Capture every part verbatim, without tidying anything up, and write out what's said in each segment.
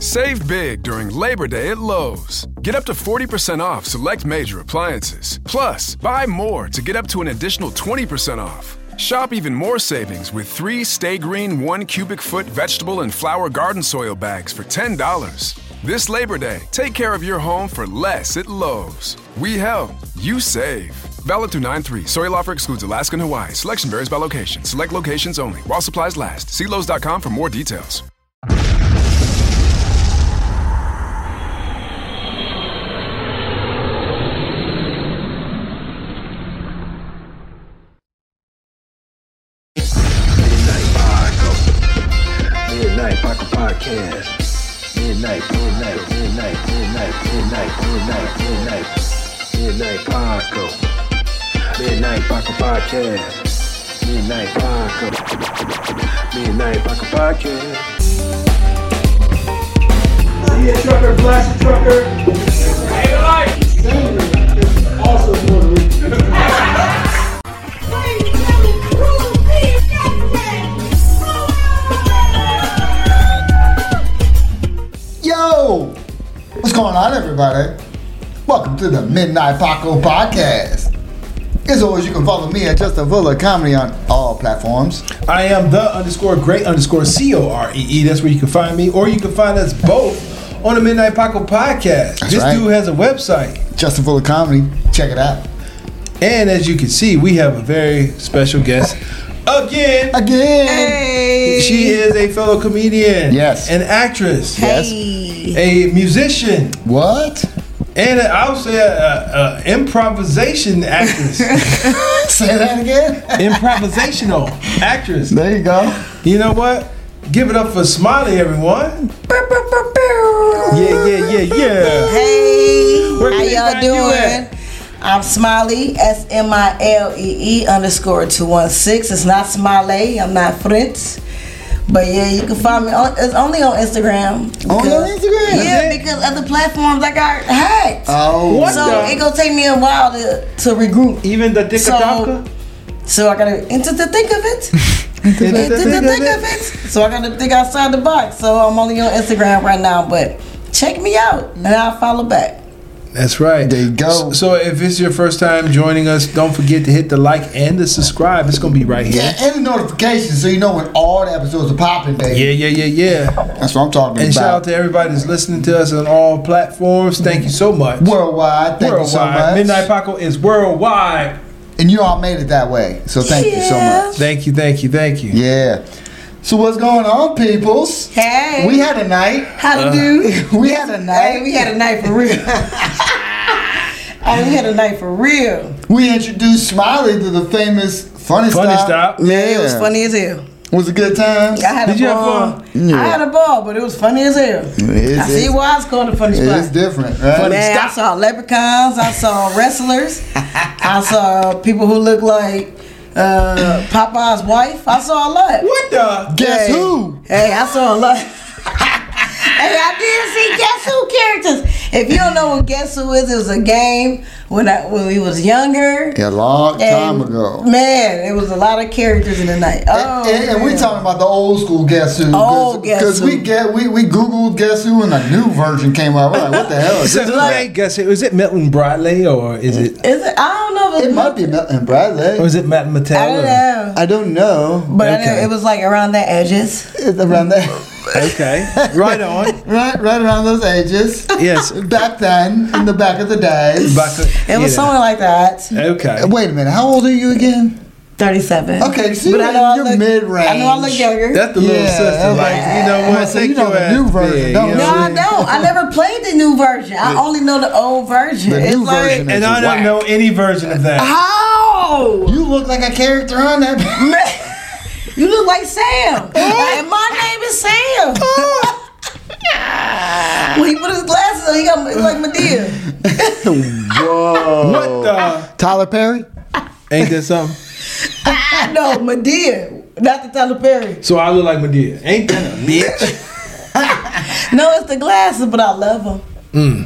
Save big during Labor Day at Lowe's. Get up to forty percent off select major appliances. Plus, buy more to get up to an additional twenty percent off. Shop even more savings with three Stay Green one cubic foot vegetable and flower garden soil bags for ten dollars. This Labor Day, take care of your home for less at Lowe's. We help, you save. Valid through nine three. Soil offer excludes Alaska and Hawaii. Selection varies by location. Select locations only. While supplies last. See Lowe's dot com for more details. Midnight Paco Podcast. Midnight, midnight, midnight, midnight, midnight, midnight, midnight, midnight Paco. Midnight Paco Podcast. Midnight Paco. Midnight Paco Podcast. Yeah, trucker, blast the trucker. Hey, light. Senator is also Puerto Rican. Yo! What's going on, everybody? Welcome to the Midnight Paco Podcast. As always, you can follow me at Justin Fuller Comedy on all platforms. I am the underscore great underscore C O R E E. That's where you can find me. Or you can find us both on the Midnight Paco Podcast. That's this right. dude has a website. Justin Fuller Comedy. Check it out. And as you can see, we have a very special guest again. Again! Hey. She is a fellow comedian. Yes. An actress. Hey. A musician. What? And a, I would say a, a, a improvisation actress. Say that again? Improvisational actress. There you go. You know what? Give it up for Smiley, everyone. Yeah, yeah, yeah, yeah. Hey, Where can how they y'all find you doing? at? I'm Smiley, S M I L E E underscore two one six. It's not Smiley, I'm not Fritz. But yeah, you can find me on, it's only on Instagram. Only because- on Instagram? Yeah, Is it? because other platforms I got hacked. Oh. What so the- it gonna take me a while to, to regroup. Even the So, Dicka so I gotta into the thick of it. into the thick of it. So I gotta think outside the box. So I'm only on Instagram right now, but check me out and I'll follow back. That's right. There you go. So, so if it's your first time joining us, don't forget to hit the like and the subscribe. It's gonna be right here. Yeah, and the notifications so you know when all the episodes are popping, baby. Yeah, yeah, yeah, yeah. That's what I'm talking And about. shout out to everybody that's listening to us on all platforms. Thank you so much. Worldwide. Thank worldwide. you so much. Midnight Paco is worldwide. And you all made it that way. So thank you so Yeah. much. Thank you, thank you, thank you. Yeah. So what's going on, peoples? Hey. We had a night. How to do? We had a Hey, night. we had a night for real. Hey, we had a night for real. We introduced Smiley to the famous Funny, Funny Stop. Stop. Man, it was funny as hell. Was a good time. I had Did a you have ball. fun? Yeah. I had a ball, but it was funny as hell. It I is- see why it's called a funny spot. It's different, right? Man, I saw leprechauns. I saw wrestlers. I saw people who look like uh, Popeye's wife. I saw a lot. What the? Guess Hey. who? Hey, I saw a lot. Hey, I did see Guess Who characters. If you don't know what Guess Who is, it was a game when I when we was younger. Yeah, a long time And, ago. Man, it was a lot of characters in the night. Oh, and, and, and we man. talking about the old school Guess Who. Old Guess Because we Who. get we, we Googled Guess Who and a new version came out. We're like, what the hell is So, this? I guess it was it Milton Bradley or is it Is it? I don't know if It it's might be Milton Bradley. or is it Matt Mattel? I don't know. I don't know. But I know Okay. it was like around the edges. It's around there. Okay, right on. right, right around those ages. Yes, Back then, in the back of the days. back to- It was yeah. something like that. Okay. Wait a minute, how old are you again? thirty-seven. Okay, so But you're I know I you're look- mid-range. I know I look younger. That's the little Yeah, sister. okay. Like, you know I'm what? gonna say, Take you know your the ass new version, there, don't you you? No, know? I don't. I never played the new version. I only know the old version. The it's new like, version is And I don't whack. know any version of that. how? You look like a character on that. Man, you look like Sam. And my name is Sam. When he put his glasses on, he got he like Medea. Whoa. What the? Tyler Perry? Ain't that something? No, Medea. Not the Tyler Perry. So I look like Medea. Ain't that a bitch? No, it's the glasses, but I love them. Mm.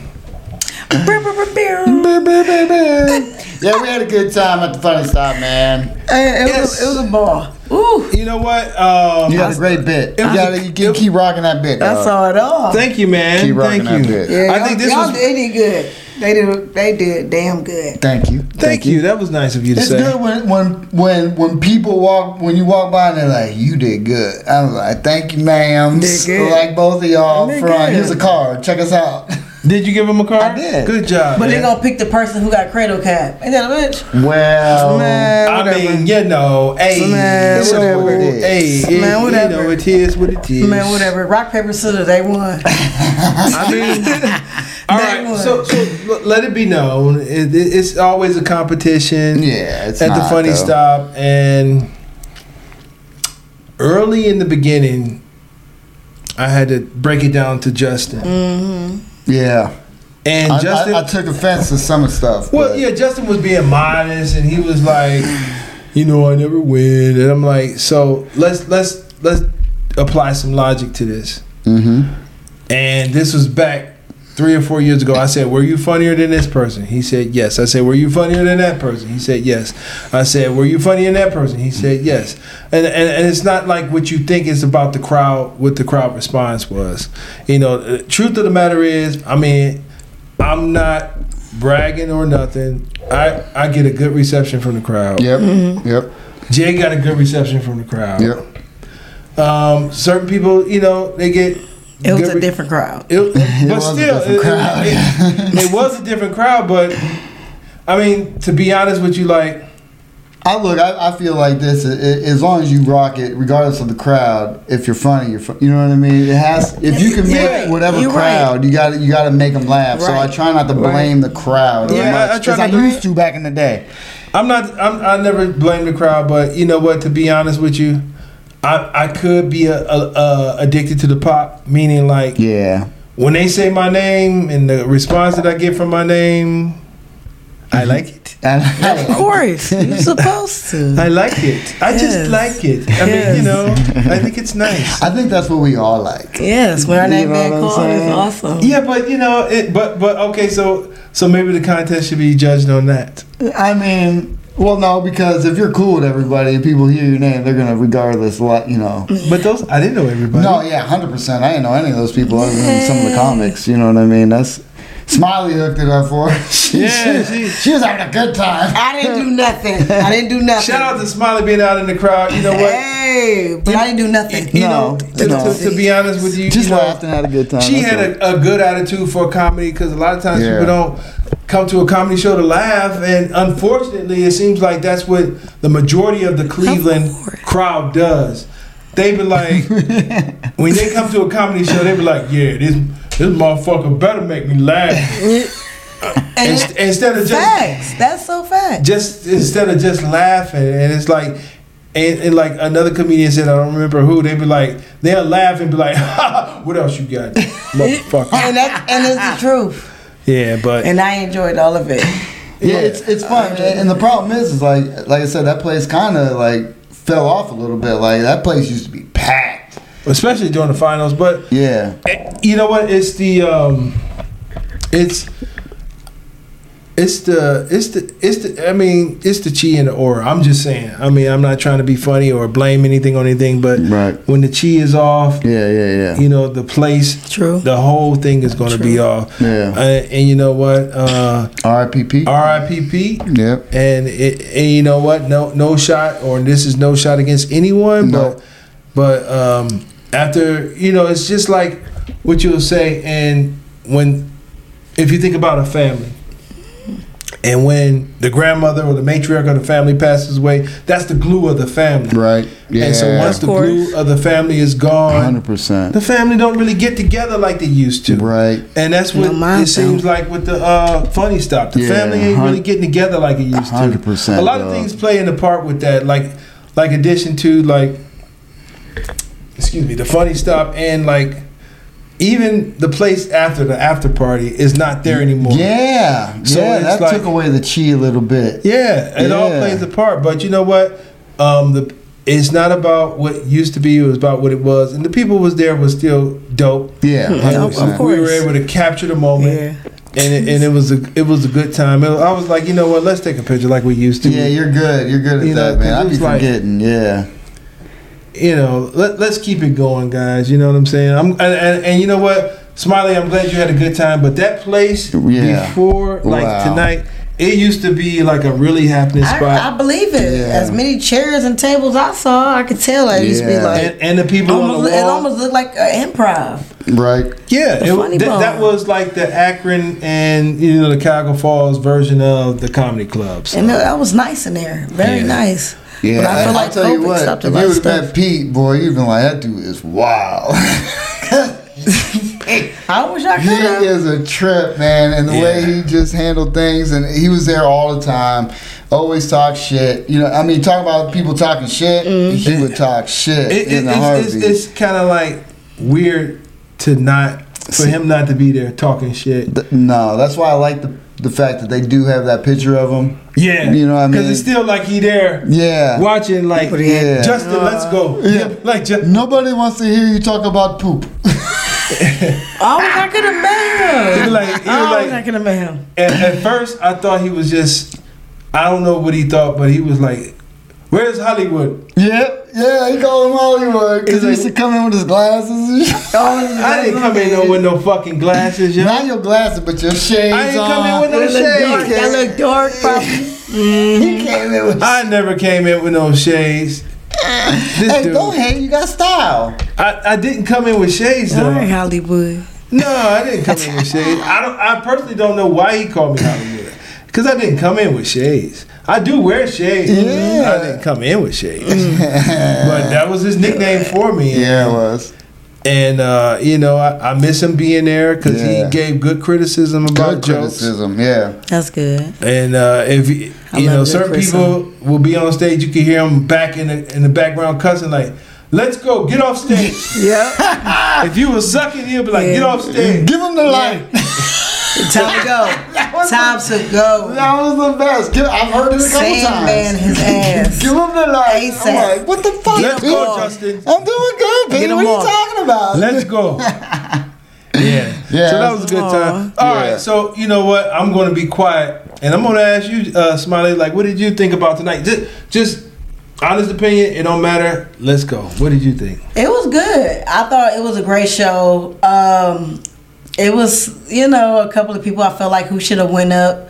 Yeah, we had a good time at the Funny Stop, man. Hey, it, Yes. was, it was a ball. Ooh, You know what? Um, You got a great bit. It You was gotta a- you keep, keep rocking that bit. I dog. saw it all. Thank you, man. Keep rocking Thank that you. bit. Yeah, I y'all- think this y'all was. they did good. They did. They did damn good. Thank you. Thank you. That was nice of you to It's say. good when, when when when people walk when you walk by and they're like, "You did good." I'm like, "Thank you, ma'am." Did good. Like both of y'all Did front. good. Here's a card. Check us out. Did you give him a card? I did. Good job. But man. they gonna pick the person who got cradle cap. Ain't that a bitch? Well, Man, I whatever. mean, you know, hey, Man, so, whatever it is. hey, it- Man, whatever. You know, it is what it is. Man, whatever. Rock paper scissors. They won. I mean, all That right. one. So, so l- let it be known, it, it, it's always a competition. yeah, it's at the not, funny though. stop, and early in the beginning, I had to break it down to Justin, Yeah, and I, Justin. I, I took offense to some of the stuff. Well, but- yeah, Justin was being modest, and he was like, you know, I never win, and I'm like, so let's let's let's apply some logic to this. Mhm. And this was back three or four years ago. I said, were you funnier than this person? He said, yes. I said, were you funnier than that person? He said, yes. I said, were you funnier than that person? He said, yes. And and, and it's not like what you think is about the crowd, what the crowd response was. You know, the truth of the matter is, I mean, I'm not bragging or nothing. I, I get a good reception from the crowd. Yep. Mm-hmm. Yep. Jay got a good reception from the crowd. Yep. Um, certain people, you know, they get. It was good a re- different crowd. It, but was a still, different it, crowd. It, it was a different crowd. But I mean, to be honest with you, like, I look. I, I feel like this. i- i- As long as you rock it, regardless of the crowd, if you're funny, you're. Fu- you know what I mean. It has. If you can make Yeah, whatever you're crowd, right. you got to you got to make them laugh. So I Right. try not to blame the crowd as Yeah, I- I much try as I not to- used to back in the day. I'm not. I'm, I never blame the crowd. But you know what? To be honest with you, I I could be a, a, a addicted to the pop. Meaning, like, Yeah. when they say my name and the response that I get from my name, I like it. And Of course, you're supposed to. I like it. I Yes. just like it. I mean, you know, I think it's nice. I think that's what we all like. Yes, when our You name know being what I'm called is saying? awesome. Yeah, but you know, it, but but okay, so so maybe the contest should be judged on that. I mean, well, no, because if you're cool with everybody and people hear your name, they're gonna regard this a lot. You know. But those, I didn't know everybody. No, yeah, hundred percent. I didn't know any of those people other than some of the comics. You know what I mean? That's Smiley hooked it up for her. She, Yeah, she, she- she was having a good time. I didn't do nothing. I didn't do nothing. Shout out to Smiley being out in the crowd. You know what? Hey, but I didn't do nothing. You No, know, to, no. to, to be honest with you, Just you know, laughed and had a good time. she That's had a, a good attitude for comedy because a lot of times Yeah. people don't come to a comedy show to laugh, and unfortunately, it seems like that's what the majority of the Cleveland course. crowd does. They be like, when they come to a comedy show, they be like, "Yeah, this this motherfucker better make me laugh." And Inst- it- instead of just facts. That's so fact. just instead of just laughing, and it's like, and, and like another comedian said, I don't remember who. They be like, they'll laugh and be like, ha, "What else you got, motherfucker?" And that and it's the truth. Yeah, but And I enjoyed all of it. Yeah, it's it's fun. And, and the problem is, is like like I said, that place kind of like fell off a little bit. Like that place used to be packed. especially during the finals. But Yeah. eh, you know what? It's the um, it's. It's the it's the it's the I mean it's the chi and the aura. I'm just saying. I mean I'm not trying to be funny or blame anything on anything, but Right. when the chi is off, Yeah, yeah, yeah. you know the place, True. the whole thing is going to be off. Yeah. Uh, and you know what? Uh, R I P P. R I P P. Yep. And it, and you know what? No, no shot, or this is no shot against anyone. No. But, but um, after you know, it's just like what you'll say. And when, if you think about a family, and when the grandmother or the matriarch of the family passes away, that's the glue of the family. Right. Yeah. And so once Of the course. glue of the family is gone, hundred percent. the family don't really get together like they used to. Right. And that's what No, mine it seems like with the uh, funny stop. The Yeah, family ain't hun- really getting together like it used to. one hundred percent, A lot of dog. things play in the part with that, like like addition to like excuse me, the funny stop and like even the place after the after party is not there anymore. Yeah. So yeah. it's That like- took away the chi a little bit. Yeah, it all Yeah. plays a part. But you know what? Um, the it's not about what used to be. It was about what it was, and the people was there was still dope. Yeah. Of- hundred of percent. course. We were able to capture the moment. Yeah. And it, and it was a it was a good time. It- I was like, you know what? Let's take a picture like we used to. Yeah, you're good. You're good at You know, that, man. 'cause I it be was like- forgetting. Yeah. you know, let, let's keep it going, guys. You know what I'm saying? I'm and, and, and you know what, Smiley, I'm glad you had a good time. But that place Yeah. before, like Wow. tonight, it used to be like a really happening spot. I, I believe it. Yeah. As many chairs and tables I saw, I could tell it used to be Yeah. like. and, and the people on almost, the it wall. almost looked like an improv. Right. Yeah, The it, Funny th- Bone. that was like the Akron and you know the Cuyahoga Falls version of the comedy club. So. And that was nice in there. Very Yeah. nice. Yeah, But I feel I'll like tell you COVID what, stopped a if lot you of would have stuff. met Pete, boy, you'd been like, that dude is wild. I wish I could He have. is a trip, man, and the way Yeah. he just handled things, and he was there all the time. Always talk shit. You know, I mean, talk about people talking shit. He would talk shit It, it, in a it's, heartbeat. it's, it's kind of like weird to not for him not to be there talking shit. Th- no, that's why I like the the fact that they do have that picture of him. Yeah, You know what I Because mean? it's still like he there Yeah. watching like Yeah. Justin, let's go. Yeah. like just, Nobody wants to hear you talk about poop. I wish I could have met he him. was like, he was I wish I like could have met him. at, at first I thought he was just I don't know what he thought, but he was like, "Where's Hollywood?" Yeah, yeah, he called him Hollywood because he He's used to like- come in with his glasses and shit. I didn't come in no with no fucking glasses, yo. Not your glasses, but your shades I ain't on. come in with no That look dark. shades. That look dark, probably. He came in with. I never came in with no shades. This Hey, dude, go ahead, you got style. I, I didn't come in with shades All though. right, Hollywood. No, I didn't come in with shades. I don't. I personally don't know why he called me Hollywood. Because I didn't come in with shades. I do wear shades. Yeah. I didn't come in with shades. But that was his nickname for me. Yeah, it was. And, uh, you know, I, I miss him being there because Yeah. he gave good criticism about Good jokes. criticism, yeah. That's good. And uh, if you, I you love know, good certain criticism. people will be on stage, you can hear them back in the in the background cussing like, "Let's go, get off stage." Yep. If you was sucking, he'll be like, Yeah. "Get off stage." Give him the light. Time to go. was Time to go. That was the best. Give, I've heard it a couple Sandman times. his ass. Give him the light. ASAP. I'm like, what the fuck? Let's Pete? go, Justin. I'm doing good, Pete. Get What him are you off. talking about? Let's go. Yeah. Yeah, So that was a good time. Aw. All Yeah. right. So you know what? I'm going to be quiet, and I'm going to ask you, uh, Smiley. Like, what did you think about tonight? Just, just honest opinion. It don't matter. Let's go. What did you think? It was good. I thought it was a great show. Um, it was, you know, a couple of people I felt like who should have went up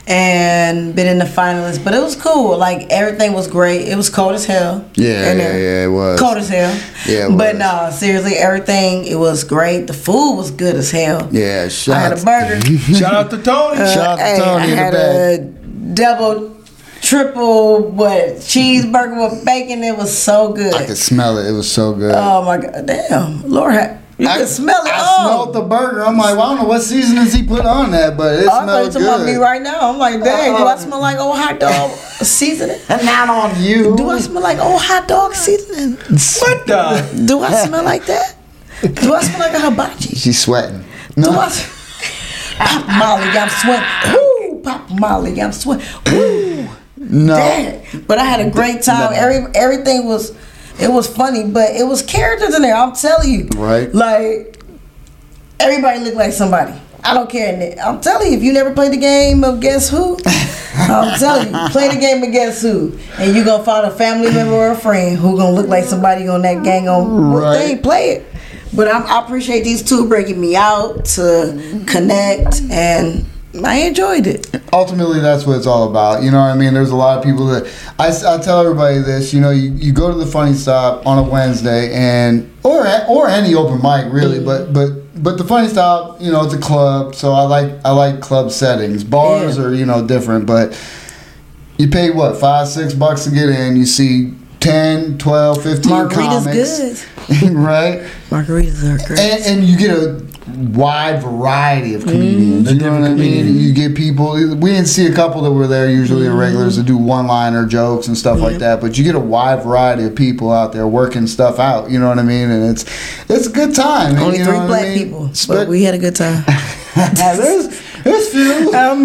and been in the finalists, but it was cool. Like everything was great. It was cold as hell. Yeah, in yeah, there. yeah, it was. Cold as hell. Yeah, it But was. no, seriously, everything it was great. The food was good as hell. Yeah, I shout had a burger. Shout out to Tony. Shout out to Hey, Tony I in the had back. a double, triple, what cheeseburger with bacon. It was so good. I could smell it. It was so good. Oh my god, damn, Lord, ha- you I can smell it. I oh. smelled the burger. I'm like, well, I don't know what seasonings he put on that, but it Oh, I thought you smelled talking about me good. right now. I'm like, dang, do I smell like old hot dog seasoning? And not on you. Do I smell like old hot dog seasoning? What the? Do I smell like that? Do I smell like a hibachi? She's sweating. Do No. I? s- Pop Molly, I'm sweating. Woo! Pop Molly, I'm sweating. Woo! No. Dang. But I had a great time. Every everything was, it was funny, but it was characters in there. I'm telling you, Right. Like everybody looked like somebody. I don't care. Nick. I'm telling you, if you never played the game of Guess Who, I'm telling you, play the game of Guess Who, and you gonna find a family member or a friend who gonna look like somebody on that gang on Right. thing. Play it. But I, I appreciate these two bringing me out to connect, and I enjoyed it. Ultimately, that's what it's all about. You know what I mean? There's a lot of people that I, I tell everybody this. You know, you, you go to the Funny Stop on a Wednesday, and or or any open mic really, but but but the Funny Stop, you know, it's a club, so I like I like club settings. Bars Yeah. are you know different, but you pay what five six bucks to get in. You see ten, twelve, fifteen Margarita's comics, good. right? Margaritas are great. And, and you get a wide variety of comedians. You know what I mean? You get people. We didn't see a couple that were there. Usually, the regulars that do one-liner jokes and stuff like that. But you get a wide variety of people out there working stuff out. You know what I mean? And it's it's a good time. and Only you know three what black I mean? people, But but we had a good time. there's there's few. Um,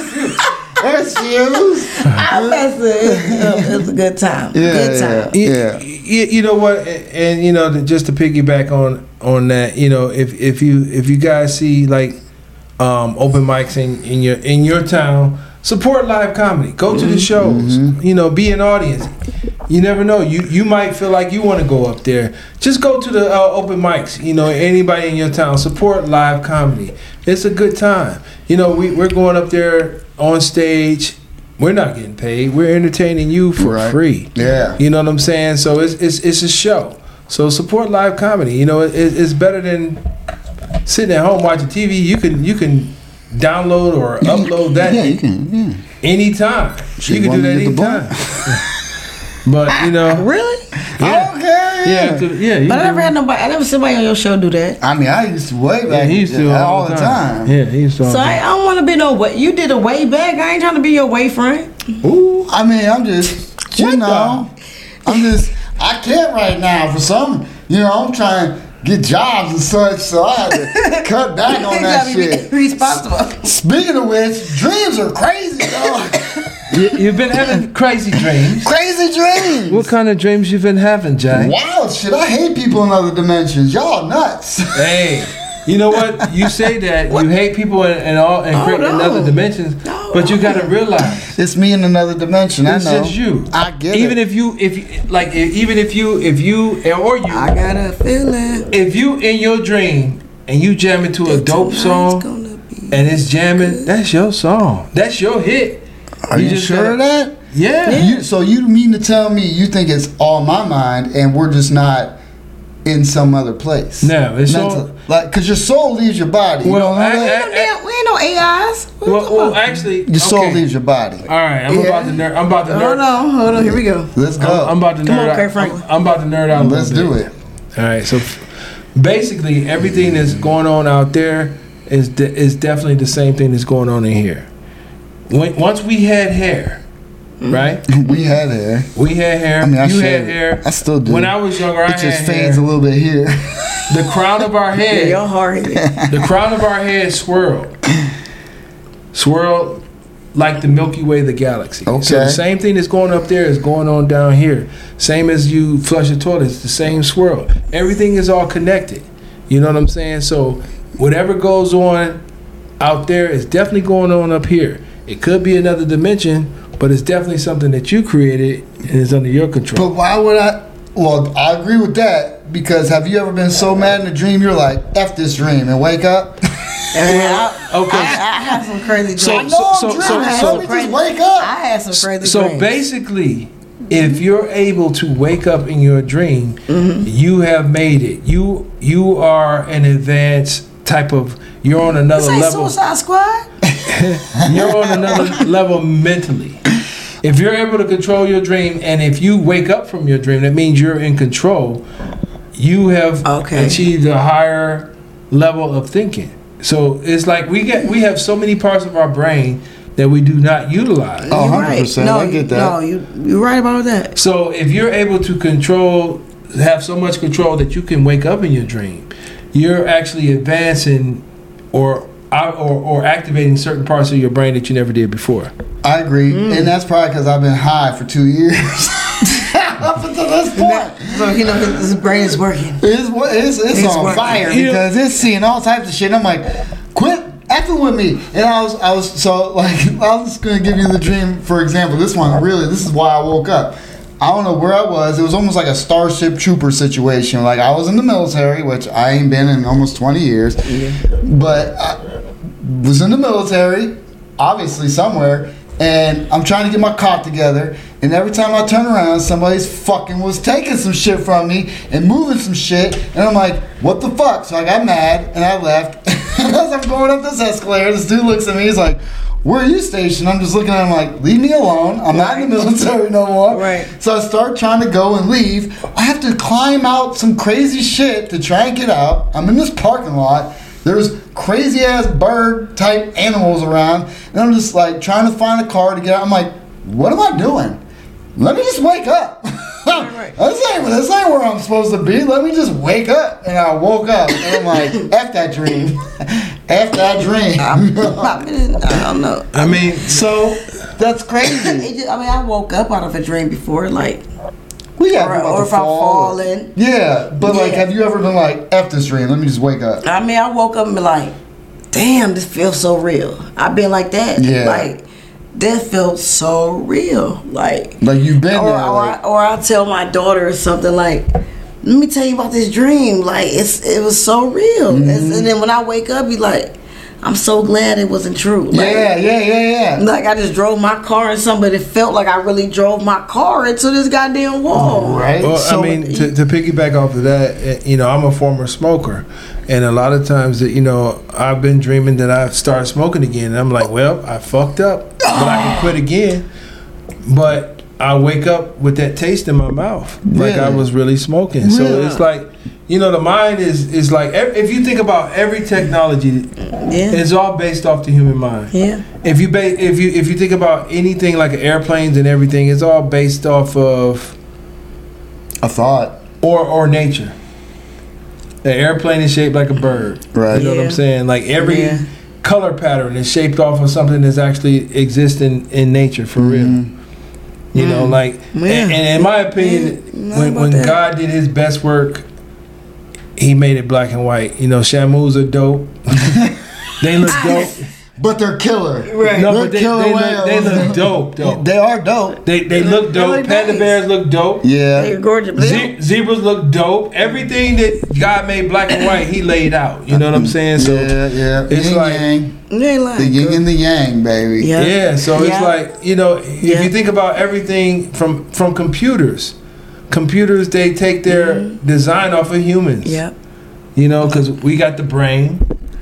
There's few. I'm messing. It was a good time. Yeah, good time. yeah. You, you know what? And, and you know, to, just to piggyback on on that, you know, if if you if you guys see like um, open mics in, in your in your town, support live comedy. Go to the shows. You know, be an audience. You never know. You you might feel like you want to go up there. Just go to the uh, open mics. You know, anybody in your town, support live comedy. It's a good time. You know, we we're going up there on stage. We're not getting paid. We're entertaining you for Right. free. Yeah. You know what I'm saying? So it's it's it's a show. So support live comedy. You know, it, it's better than sitting at home watching T V. You can you can download or upload that Yeah, you can. Yeah. anytime. Shit, You can want do that me to get the anytime. But you know, Really? yeah, Okay. Yeah. yeah, to- yeah. you But I can- never had nobody. I never seen somebody on your show do that. I mean, I used to way back Yeah, he used to all, the time. Yeah, he used to. all So the I, I time. don't want to be no way. You did a way back. I ain't trying to be your way friend. Ooh, I mean, I'm just, you What know, I'm just, I can't right now for some, you know, I'm trying to get jobs and such, so I had to cut back on You that gotta be shit. responsible. Speaking of which, dreams are crazy, dog. you, you've been having crazy dreams. Crazy dreams. What kind of dreams you been having, Jay? Wild shit. I hate people in other dimensions. Y'all nuts. Hey, you know what? You say that you hate people in, in all in, Oh, cra- in no. other dimensions, No. but you gotta realize It's me in another dimension. it's I know. just you. I get even it. if you, if you, like, if, even if you, if you, or you, I got a feeling. if you in your dream and you jam into a dope tonight's song gonna be and it's jamming, that's your song. That's your hit. Are you, just sure gotta- of that? Yeah. You, so you mean to tell me you think it's all my mind and we're just not in some other place? No, it's Mental- all. like because your soul leaves your body. You Well, don't know I- that? We ain't no damn- we ain't no A Is. What you Well, talking well, about? actually, Your soul okay. leaves your body. All right, I'm Yeah. about to nerd. I'm about to nerd. Hold on, hold on. Here we go. Let's go. I'm, I'm about to Come nerd on, out. Kurt Franklin. I'm, I'm about to nerd out. A Let's little do bit. it. All right. So f- basically, everything that's going on out there is de- is definitely the same thing that's going on in here. When, once we had hair, right? We had hair. We had hair. I mean, I you shaved had it. hair. I still do. When I was younger, I It just had fades hair. a little bit here. The crown of our Yeah, head. your hard head. The crown of our head swirled. Swirled like the Milky Way, the galaxy. So Okay. the same thing that's going up there is going on down here. Same as you flush your toilet, it's the same swirl. Everything is all connected. You know what I'm saying? So whatever goes on out there is definitely going on up here. It could be another dimension, but it's definitely something that you created and is under your control. But why would I? Well, I agree with that because have you ever been so mad in a dream you're like, F this dream and wake up? Well, okay. I, I had some crazy dreams. So- I know so- I'm so- dreaming. so- Let me just wake up. I had some crazy So dreams. basically, if you're able to wake up in your dream, Mm-hmm. you have made it. You you are an advanced type of. You're on another This ain't level. Suicide Squad. You're on another level mentally. If you're able to control your dream, and if you wake up from your dream, that means you're in control. You have Okay. achieved a higher level of thinking. So it's like we get we have so many parts of our brain that we do not utilize. Oh, You're one hundred percent. No, I get that. No, you you're right about that. So if you're able to control, have so much control that you can wake up in your dream, you're actually advancing or or, or activating certain parts of your brain that you never did before. I agree, and that's probably because I've been high for two years. Up until this point, So you know his, his brain is working. it's it's, it's, It's on working. fire You know- because it's seeing all types of shit. And I'm like, quit acting with me. And I was I was so like I was just gonna give you the dream for example. This one really, this is why I woke up. I don't know where I was. It was almost like a Starship Trooper situation. Like I was in the military, which I ain't been in almost twenty years, but I was in the military, obviously somewhere, and I'm trying to get my cot together. And every time I turn around, somebody's fucking was taking some shit from me and moving some shit, and I'm like, what the fuck? So I got mad and I left. And as I'm going up this escalator, this dude looks at me. He's like, where are you stationed? I'm just looking at him like, leave me alone. I'm not in the military no more. Right. So I start trying to go and leave. I have to climb out some crazy shit to try and get out. I'm in this parking lot. There's crazy ass bird type animals around. And I'm just like trying to find a car to get out. I'm like, what am I doing? Let me just wake up. right. This ain't, this ain't where I'm supposed to be. Let me just wake up. And I woke up and I'm like, F that dream. F that dream. I, mean, I don't know. I mean, so That's crazy. It just, I mean, I woke up out of a dream before, like, We got or, about or to if I'm fall. falling. Yeah, but like, Yeah. have you ever been like, F this dream? Let me just wake up. I mean, I woke up and be like, damn, this feels so real. I've been like that. Yeah. Like, that felt so real. Like, Like you've been or, there. or, Like, I, or I tell my daughter something like, let me tell you about this dream. Like, it's it was so real. Mm-hmm. It's- and then when I wake up, be like, I'm so glad it wasn't true. Like, yeah, yeah, yeah, yeah. Like, I just drove my car and something, but it felt like I really drove my car into this goddamn wall. Right. Well, So- I mean, to, to piggyback off of that, eh, you know, I'm a former smoker, and a lot of times that you know, I've been dreaming that I started smoking again, and I'm like, well, I fucked up, but I can quit again. But I wake up with that taste in my mouth, like I Really? was really smoking. So Really? it's like, you know, the mind is is like ev- if you think about every technology, Yeah. it's all based off the human mind. Yeah. If you ba- if you if you think about anything like airplanes and everything, it's all based off of a thought. or or nature. The airplane is shaped like a bird. Right. You know what Yeah. I'm saying? Like every Yeah. color pattern is shaped off of something that's actually existing in nature for real. You know, like Yeah. and, and in my opinion, Yeah, know when about when that. God did His best work, He made it black and white. You know, Shamus are dope. They look dope. But they're killer. Right. No, They're but they, killer they, look, they whales. look dope. Though. They are dope. They they look They dope. look Panda nice. bears look dope. Yeah. They're gorgeous. Ze- zebras look dope. Everything that God made black and white, He laid out. You know what I'm saying? So yeah, yeah. it's yin like- yang. They ain't lying. The yin and the yang, baby. Yeah. yeah. So it's Yeah. like, you know, if Yeah. you think about everything from from computers, computers they take their design off of humans. Yeah. You know, because we got the brain.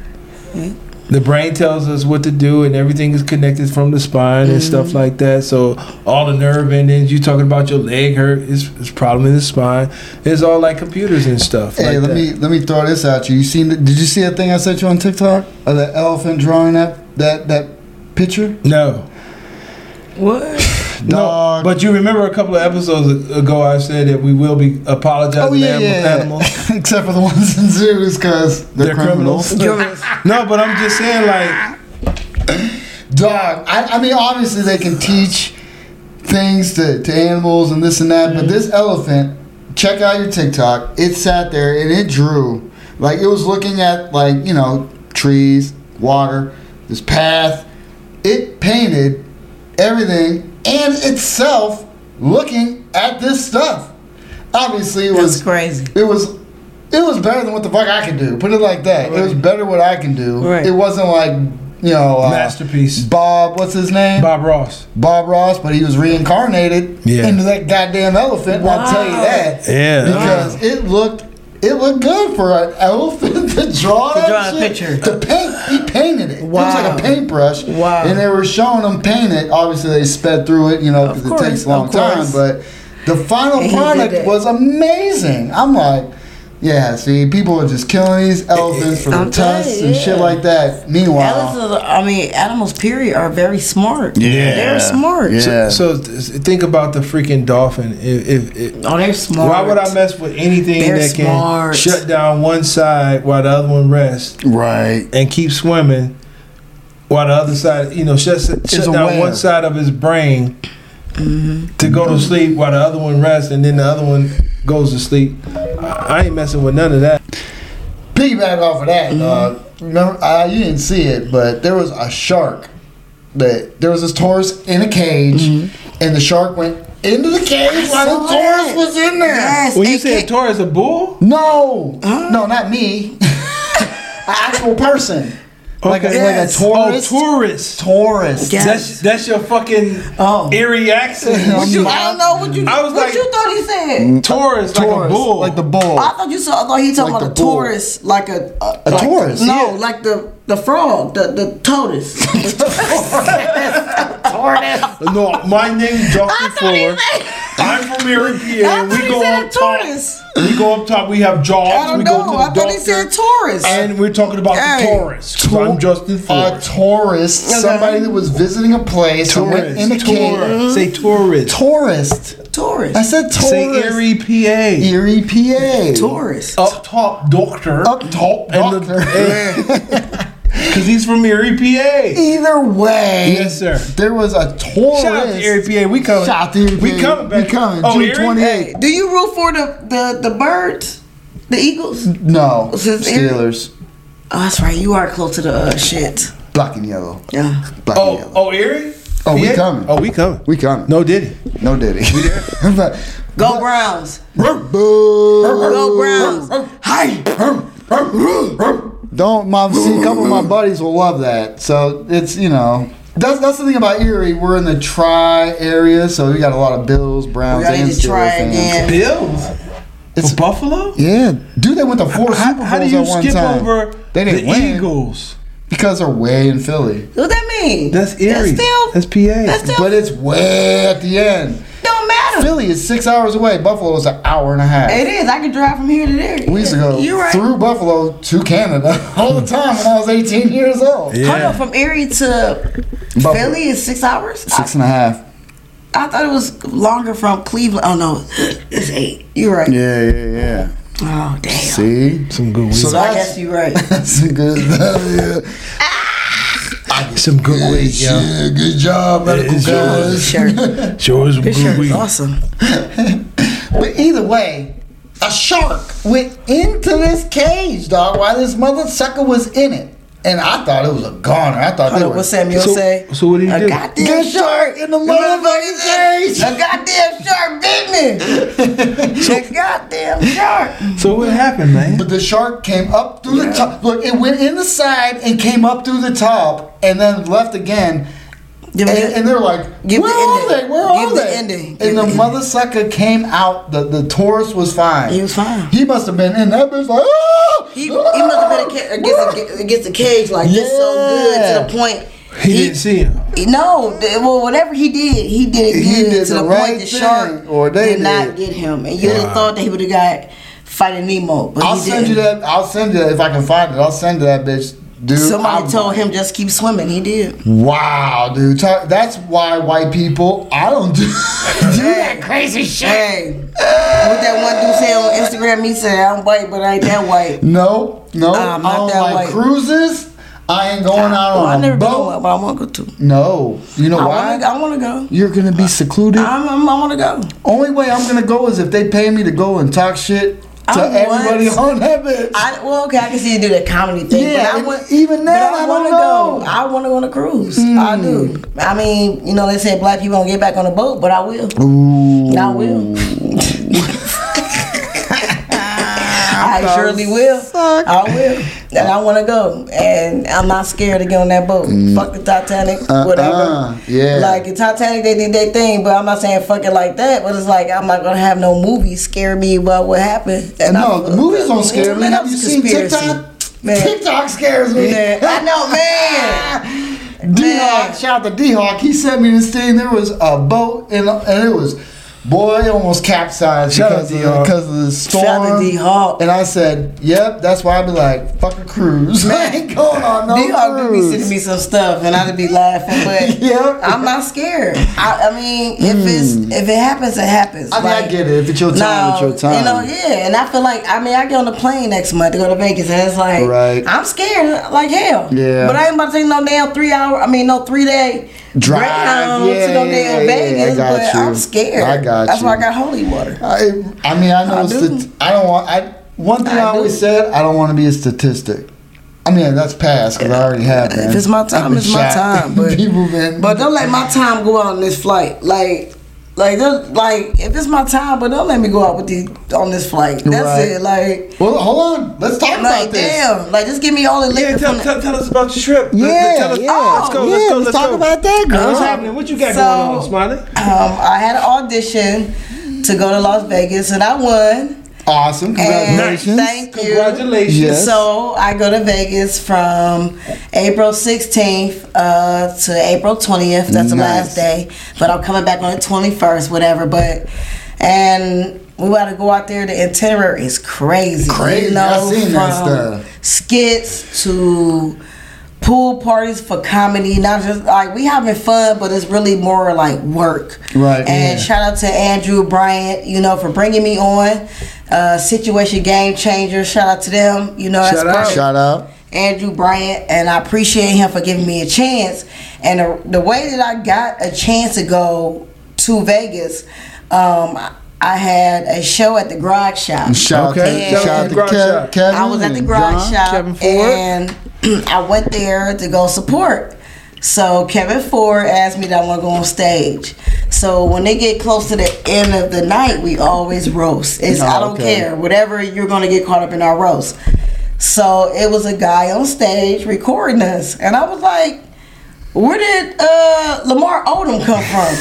The brain tells us what to do, and everything is connected from the spine and stuff like that. So all the nerve endings, you talking about your leg hurt, is is problem in the spine. It's all like computers and stuff. Hey, like let that. me let me throw this at you. You seen? The, did you see that thing I sent you on TikTok of that elephant drawing that that that picture? No. What? No, Dog. but you remember a couple of episodes ago I said that we will be apologizing Oh yeah, to yeah, animal- yeah. animals. Except for the ones in zoos, because they're, They're criminals. criminals. No, but I'm just saying, like, Dog. I, I mean, obviously they can teach things to, to animals and this and that, but this elephant, check out your TikTok. It sat there and it drew. Like, it was looking at, like, you know, trees, water, this path. It painted everything and itself looking at this stuff. Obviously, it That's was crazy. it was it was better than what the fuck I could do. Put it like that. It was better what I can do. Right. It wasn't like, you know, uh, masterpiece. Bob, what's his name? Bob Ross. Bob Ross, but he was reincarnated Yeah. into that goddamn elephant. I'll tell you Wow. that. Yeah. Because it looked it looked good for an elephant to draw To that draw a shit. picture. To paint, he painted it. It was like Wow. a paintbrush. Wow. And they were showing him paint it. Obviously, they sped through it, you know, Of because it course, takes a long of course. time. But the final And he did product it. was amazing. I'm like, yeah, see, people are just killing these elephants for the I'm telling tusks you, and shit yeah. like that. Meanwhile, Elephants, I mean, animals, period, are very smart. Yeah. They're smart. Yeah. So th- think about the freaking dolphin. If, if, if Oh, they're smart. why would I mess with anything They're that can smart. shut down one side while the other one rests right. and keep swimming while the other side, you know, shut, shut Is down aware. one side of his brain to go to sleep while the other one rests and then the other one goes to sleep. I, I ain't messing with none of that. Piggyback off of that, uh, remember, uh, you didn't see it, but there was a shark that there was this Taurus in a cage, and the shark went into the cage while the saw that. Taurus was in there. Yes. When you it say a can't- Taurus a bull? No, no, not me. An actual person, like a, Yes. like a Taurus. Oh, tourist. Taurus. Yes. That's that's your fucking Oh. eerie accent. What You, I don't know what you. I was what like- you thought he said. Taurus, like a Taurus, bull. like the bull. I thought you saw. I thought he talking Like about a the bull. Taurus, like a a, A like- Taurus, No, yeah. like the the frog, the the tortoise. No, my name's Justin Fuller. I'm from Erie, P A. I We thought he go said up top. tortoise. We go up top. We have jaws. I don't we go know. to the I thought he doctor, said Taurus. and we're talking about Hey. the Taurus. 'Cause I'm Justin A Fuller. tourist, somebody that was visiting a place, who went in a cage. Taurus. Say tourist. Tourist. Taurus. I said Taurus. Say Erie, P A. Erie, P A. Taurus. Up top, doctor. Up top, And doctor. Because he's from Erie, P A. Either way, Yes, sir. there was a Taurus. Shout out to Erie, P A. We coming. Shout out to Erie, We P A. coming, We baby. coming. Oh, June Erie? twenty-eighth. Hey, do you root for the the the birds, the Eagles? No, Since Erie- Steelers. Oh, that's right. You are close to the uh, shit. Black and yellow. Yeah. Black and Oh, yellow. oh, Erie? Oh, we Yeah. coming. Oh, we coming. We coming. No Diddy. No Diddy. But- Go but- Browns. Boo. Go Browns. Hi. Don't my see a couple of my buddies will love that. So it's you know that's that's the thing about Erie. We're in the Tri area, so we got a lot of Bills, Browns, We gotta and need to try Steelers fans. again. Bills. It's For Buffalo? yeah, dude. They went to four How, Super Bowls how do you at one skip time. over They didn't the win. Eagles? Because they're way in Philly, What that mean? That's Erie. That's still. That's P A. That's still. but it's way at the end. don't matter. Philly is six hours away. Buffalo is an hour and a half. It is. I can drive from here to there. We used to go You're right. through Buffalo to Canada all the time when I was eighteen years old. Yeah. Hold on, from Erie to Buffalo. Philly is six hours. Six and a half. I, I thought it was longer from Cleveland. Oh no, it's eight. You're right. Yeah, yeah, yeah. Oh damn. See? Some good weed. So So I that's- guess you're right. That's a good yeah. Some good weed, yo. Yeah, good job, medical It's Good guys. shirt. Sure is some Good good shirt. weed. Awesome. But either way, a shark went into this cage, dog, while this mother sucker was in it. And I thought it was a goner. I thought Hold they on, were. what Samuel So- say? so what did he a do? Goddamn Good shark shark in the motherfucking cage. A goddamn shark bit me. A goddamn shark. So what happened, man? But the shark came up through the top. Look, it went in the side and came up through the top and then left again. Give And, me the- and they're like, give where the are ending. they? Where Give are the they? ending. Give And the the ending. mother sucker came out. The, the Taurus was fine. He was fine. He must have been in that bitch like, oh! He, he must have been aga- against, the, against the cage like this so good to the point. He, didn't see him. No, th- well, whatever he did, he did it He good did to the the right point the thing, shark or they did not did. get him. And you would have thought that he would have got Finding Nemo, but I'll he send you didn't. that. I'll send you that if I can find it. I'll send you that bitch. Dude, Somebody I'm- told him just keep swimming. He did. Wow, dude. Talk, that's why white people, I don't do, do that crazy shit. Hey, what that one dude said on Instagram, he said, I'm white, but I ain't that white. No, no. I'm not I don't that like white. cruises. I ain't going out Well, on I've a never been to boat. one, but I want to go to. No. You know I why? want to I want to go. You're going to be secluded. I'm, I'm, I want to go. Only way I'm going to go is if they pay me to go and talk shit to I everybody want- on that bitch. I, well, okay, I can see you do that comedy thing, Yeah, but I and want, even but then, I I don't want to know. go. I want to go on a cruise. I do. I mean, you know, they say black people don't get back on a boat, but I will. Ooh. I will. I surely will. I will. And I want to go. And I'm not scared to get on that boat. Fuck the Titanic, Uh-uh. whatever. Yeah. Like, the Titanic, they did their thing, but I'm not saying fuck it like that. But it's like, I'm not going to have no movie scare me about what happened. And No, I- the movies don't scare me. Man, Have you that's seen conspiracy. TikTok? Man. TikTok scares me. Man, I know, man. D-Hawk, Man. shout out to D-Hawk. He sent me this thing. There was a boat, and, and it was, boy, it almost capsized Shout out because of, D-Hawk. because of the storm. Shout out to D-Hawk. And I said, yep, that's why I'd be like, fuck a cruise. I ain't going on no D-Hawk do be cruise. sending me some stuff, and I'd be laughing, but Yep. I'm not scared. I, I mean, if it's if it happens, it happens. I mean, I Like, get it. If it's your time, no, it's your time. You know, yeah. And I feel like, I mean, I get on the plane next month to go to Vegas, and it's like, Right. I'm scared like hell. Yeah. But I ain't about to take no damn three hour, I mean, no three day Drive. Greyhound Yeah, to no yeah, damn yeah, Vegas, I got but you. I'm scared. I got That's you. why I got holy water. I, I mean, I know I it's do. the, I don't want. I one thing I, I do. always said, I don't want to be a statistic. I mean, that's past because I already have. Man. If it's my I've time, been it's my shot. time. But people been. But don't let my time go out on this flight. Like, like, don't- like if it's my time, but don't let me go out with you on this flight. That's Right. it. Like, well, hold on. Let's talk like about this. damn. Like, just give me all the liquor Yeah, tell, from the- tell, tell us about your trip. Let- Yeah, let- tell us, yeah. Oh, let's go, yeah, let's go, let's let's talk go. about that, girl. What's happening? What you got So- going on, Smiley? Um, I had an audition to go to Las Vegas, and I won. Awesome. And Congratulations. thank you. Congratulations. Yes. So I go to Vegas from April sixteenth uh, to April twentieth. That's the Nice. last day. But I'm coming back on the twenty-first, whatever. But and we got to go out there. The itinerary is crazy. Crazy. You know, I seen that from stuff. skits to pool parties for comedy. Not just like we having fun, but it's really more like work. Right, And yeah. shout out to Andrew Bryant, you know, for bringing me on. Uh, Situation Game Changer. Shout out to them. You know, that's Shout out. part of Shout out. Andrew Bryant, and I appreciate him for giving me a chance. And the, the way that I got a chance to go to Vegas, um, I had a show at the Grog Shop. Shout Okay. out to, Shout shout out out to to Grog Kev, Shop. Kevin. I was at the and Grog John. Shop, Kevin Ford. and I went there to go support. So Kevin Ford asked me that I want to go on stage. So when they get close to the end of the night, we always roast. It's Oh, I don't okay. care. Whatever, you're going to get caught up in our roast. So it was a guy on stage recording us. And I was like, where did uh, Lamar Odom come from?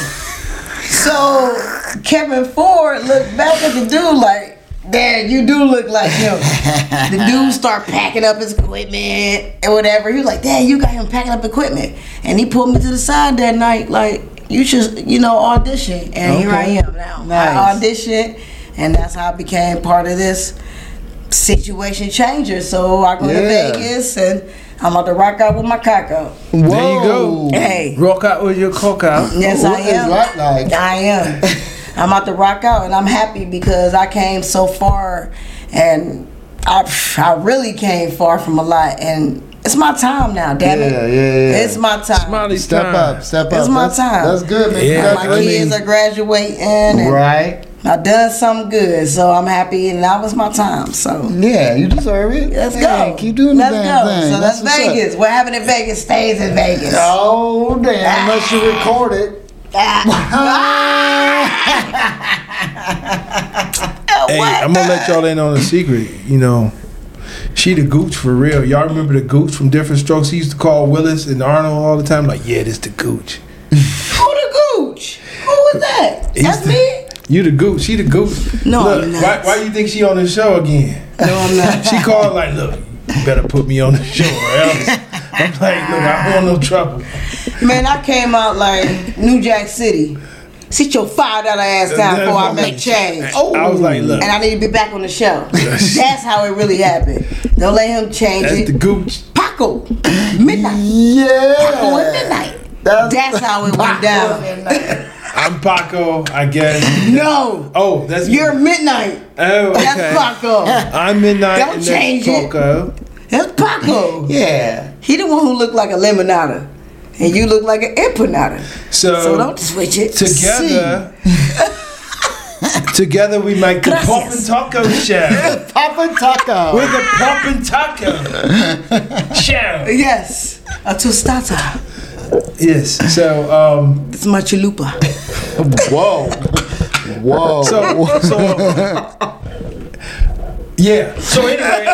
So Kevin Ford looked back at the dude like, Dad, you do look like him. The dude start packing up his equipment and whatever. He was like, Dad, you got him packing up equipment. And he pulled me to the side that night like, you should, you know, audition. And here I Okay. am now. Nice. I auditioned, and that's how I became part of this situation changer. So I go Yeah. to Vegas, and I'm about to rock out with my cock out. There you go. Hey. Rock out with your cock out. Yes, What I is am. that like? I am. I'm about to rock out, and I'm happy because I came so far, and I I really came far from a lot, and it's my time now. Damn it, Yeah, yeah, yeah. it's my time. Smiley Step time. up, step up. It's my that's, time. That's good, man. Yeah, My Congratulations. kids are graduating, and Right. I done something good, so I'm happy, and that was my time. So Yeah, you deserve it. let's Yeah, go. Keep doing let's the damn go. thing. So that's, what's up. Vegas. What happened in Vegas stays in Vegas. Oh damn! Unless you record it. Hey, I'm gonna let y'all in on a secret. You know, she the gooch for real. Y'all remember the gooch from Different Strokes? He used to call Willis and Arnold all the time. Like, yeah, this the gooch. Who the gooch? Who was that? He's That's the- me? You the gooch. She the gooch. No, look, I'm not. why why you think she on the show again? No, I'm not. She called like, look, you better put me on the show or else. I'm like, look, I don't want no trouble. Man, I came out like New Jack City. Sit your five dollar ass down before I make change. Oh, I was like, look, And I need to be back on the show. That's how it really happened. Don't let him change that's it. the gooch. Paco, midnight. Yeah. Paco at midnight. That's how it went down. I'm Paco, I guess. No, Oh, that's you're midnight. Oh, okay. That's Paco. I'm midnight. Don't and that's change it. Paco. That's Paco. Yeah. He the one who looked like a limonada, and you look like an empanada. So, So don't switch it. together, together we make the Gracias. Pop and Taco Show. Papa Taco. We're the Pop and Taco Show. Yes, a tostata. Yes. So, um, It's my chalupa. Whoa. Whoa. so, so, yeah. So anyway,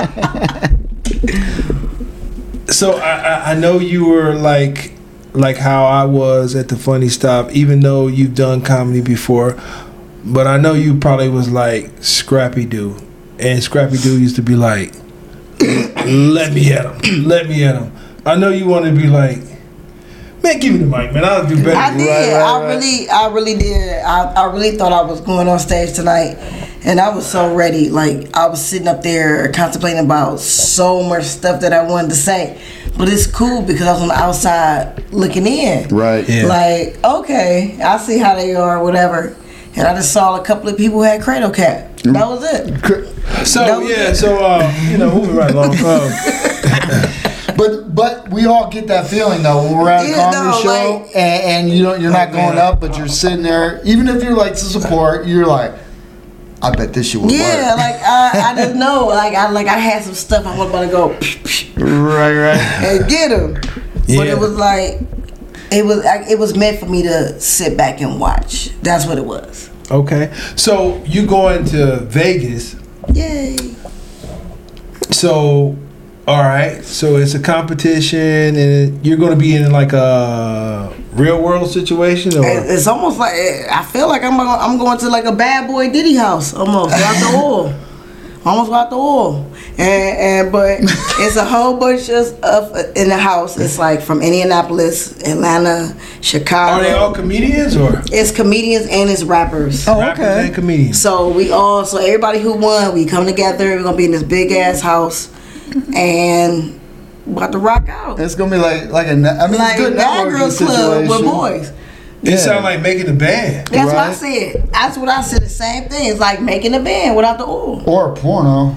um, so I, I I know you were like like how I was at the Funny Stop, even though you've done comedy before, but I know you probably was like Scrappy Doo, and Scrappy Doo used to be like, let me at him, let me at him. I know you want to be like, man, give me the mic, man. I'll do better. I did. Right, right, I right. really, I really did. I, I really thought I was going on stage tonight, and I was so ready. Like I was sitting up there contemplating about so much stuff that I wanted to say. But it's cool because I was on the outside looking in. Right. Yeah. Like, okay, I see how they are, whatever. And I just saw a couple of people who had Cradle Cap. That was it. So That was yeah, it. so uh, you know, moving right along. Um, But but we all get that feeling though when we're at a Yeah, comedy no, show like- and, and you don't you're not Oh, going man. up, but you're sitting there. Even if you're like to support, you're like, I bet this shit will Yeah, work. like I, I just know, like I like I had some stuff I was about to go Right, right. and get them, but Yeah. it was like it was like, it was meant for me to sit back and watch. That's what it was. okay, so you going to Vegas? Yay! So, all right. So it's a competition, and you're going to be in like a real world situation, or It- It's almost like I feel like I'm go- I'm going to like a bad boy Diddy house almost without the oil, almost without the oil, and and but it's a whole bunch of, of in the house. It's like from Indianapolis, Atlanta, Chicago. are they all comedians or It's comedians and it's rappers. Oh, rappers okay. and comedians? So we all, so everybody who won, we come together. We're gonna be in this big ass house, and we're about to rock out It's gonna be like like a ne- I mean like it's good Niagara networking Club with situation. boys. It Yeah. sounds like making a band. That's what I Right. said. That's what I said. The same thing. It's like making a band without the oil. Or a porno.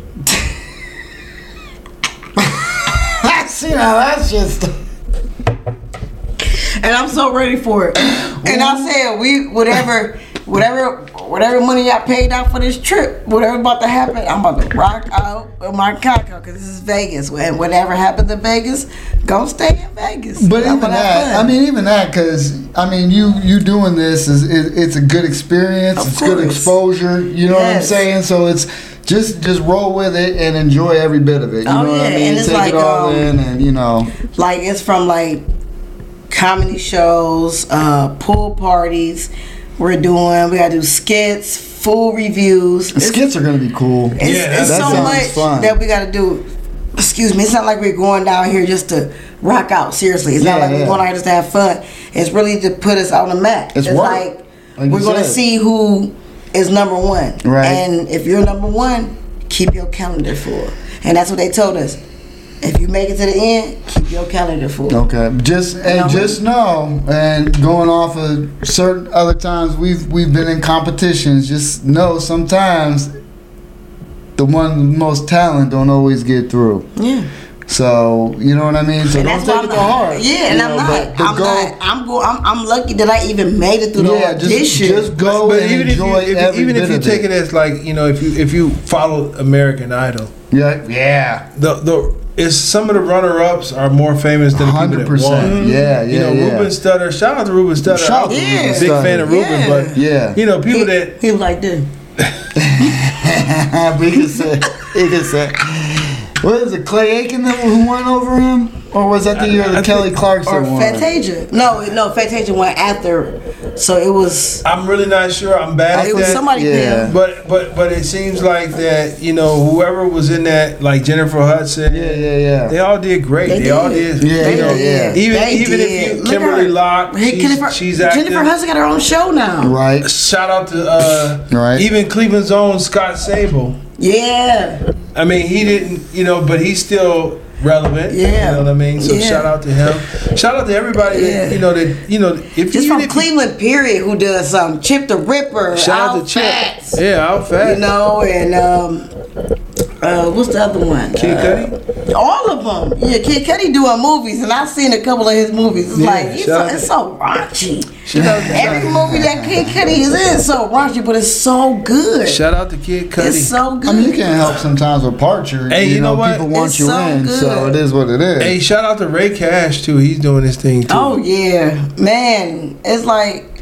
See now that's just And I'm so ready for it. And I said, we whatever whatever whatever money I paid out for this trip, whatever about to happen, I'm about to rock out with my cock out because this is Vegas. And whatever happens in Vegas, go stay in Vegas. But I'm even gonna have that, fun. I mean, even that, because I mean, you you doing this is it, it's a good experience. Of it's good course. exposure. You know Yes. what I'm saying? So it's just just roll with it and enjoy every bit of it. You Oh, know what I yeah, mean? and it's Take like, it all um, in, and you know. Like it's from like comedy shows, uh, pool parties. We're doing. We gotta do skits, full reviews. It's, Skits are gonna be cool. it's, Yeah, it's that so sounds much fun. that we gotta do. Excuse me. It's not like we're going down here just to rock out. Seriously, it's Yeah, not like yeah. we're going out here just to have fun. It's really to put us on the map. It's It's, work, like, like we're you gonna said. see who is number one. Right. And if you're number one, keep your calendar full. And that's what they told us. If you make it to the end, keep your calendar full. Okay, just and know? just know, and going off of certain other times we've we've been in competitions. Just know sometimes the one with most talent don't always get through. Yeah. So you know what I mean. So And don't that's take why it I'm to not- heart. Yeah, and you I'm know, not. but- but I'm go- not. I'm go. I'm, I'm lucky that I even made it through the Yeah, just audition. just go But and even if you enjoy if, every even bit if you of take it. it as like you know if you if you follow American Idol, Yeah, yeah, the the is some of the runner ups are more famous than the people hundred that percent. won. Yeah, yeah, You know, yeah. Ruben Studdard. Shout out to Ruben Studdard. Shout out I was to a Ruben big Studdard. fan of Ruben, Yeah. but Yeah. you know, people he, that he was like this. But he can say, he can say. What is it, Clay Aiken that who won over him, or was that the year that Kelly Clarkson Or won? Fantasia. No, no, Fantasia went after. So it was. I'm really not sure. I'm bad It at was that. somebody. Yeah. Yeah. But but but it seems like that you know whoever was in that like Jennifer Hudson. Yeah, yeah, yeah. They all did great. They, They all did. did. Yeah, you know, yeah, yeah. Even They even did. if you Look at Kimberly her. Locke, Hey, she's, Jennifer, she's acting. Jennifer Hudson got her own show now. Right. Shout out to uh, Right. even Cleveland's own Scott Sable. Yeah. I mean, he didn't, you know, but he's still relevant. Yeah. You know what I mean? So Yeah. shout out to him. Shout out to everybody Yeah. that, you know, that, you know, if Just even from if you- Cleveland, period, who does um, Chip the Ripper, shout out Al to Chip. Fats, Yeah, Al Fats. you know, and um, uh, what's the other one? Kid Uh, Cudi. All of them. Yeah, Kid Cudi doing movies, and I've seen a couple of his movies. It's Yeah, like he's shout so, out it's to- so raunchy. Shout out to- Every movie that Kid Cudi is in is so raunchy, but it's so good. Shout out to Kid Cudi. It's so good. I mean, you can't help sometimes with parts. You're, Hey, you, you know, know what? people want It's you so in, so good. it is what it is. Hey, shout out to Ray Cash too. He's doing his thing too. Oh yeah, man! It's like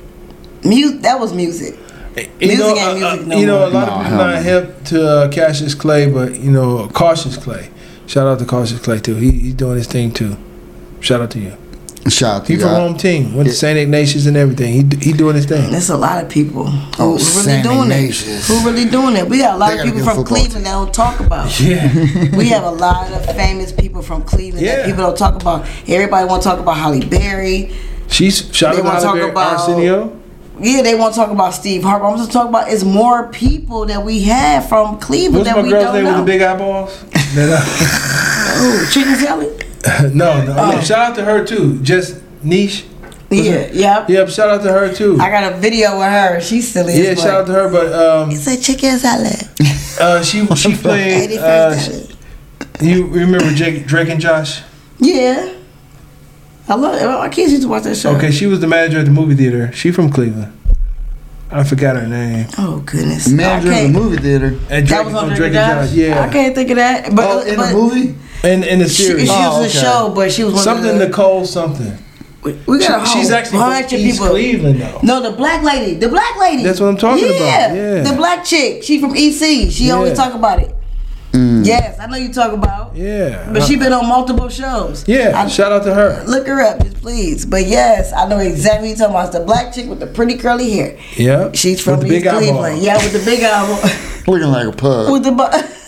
mute. That was music. You Music know, ain't uh, music uh, no you know, a more. lot No, of people hell not no. hip to uh, Cassius Clay, but you know, Cautious Clay. Shout out to Cautious Clay too. He he's doing his thing too. Shout out to you. Shout out to He you. from home team. Went to Saint Ignatius and everything. He he doing his thing. There's a lot of people who Oh, really Saint doing Ignatius. it. Who really doing it? We got a lot They of got a people good from football Cleveland that don't talk about. Yeah. We have a lot of famous people from Cleveland Yeah. that people don't talk about. Everybody want to talk about Holly Berry. She's shout They out to wanna talk Halle Berry, about- Arsenio. Yeah, they want to talk about Steve Harper. I'm just talking about it's more people that we have from Cleveland What's that my we girl's don't name with know. the big eyeballs? That Ooh, Chicken Sally. I- no, no, no. Oh. Shout out to her too. Just Niche. What's Yeah, her- yep. Yep. Shout out to her too. I got a video with her. She's silly. Yeah, as shout out to her. But um, It's a chicken salad. uh, she she played. Uh, eighty-first you remember Jake, Drake and Josh? Yeah. I love it. My kids used to watch that show. Okay, she was the manager at the movie theater. She from Cleveland. I forgot her name. Oh goodness. Manager I of can't- the movie theater. And Drake, That was on Drake Drake and and Josh. Josh. Yeah. I can't think of that. But Oh, in but the movie? In in the She, she series. was Oh, in the okay. show, but she was one Something of the, Nicole something. We, we got a She- whole she's actually from bunch of East people. Cleveland though. No, the black lady. The black lady. That's what I'm talking about, yeah. The black chick. She from E C. She Yeah. always talk about it. Yes, I know you talk about. Yeah. But she been on multiple shows. Yeah. I- shout out to her. Look her up, just please. But yes, I know exactly what you're talking about. It's the black chick with the pretty curly hair. Yeah. She's from With the East big eyeball. Cleveland. Yeah, with the big eyeball. Looking like a pug. with the bu-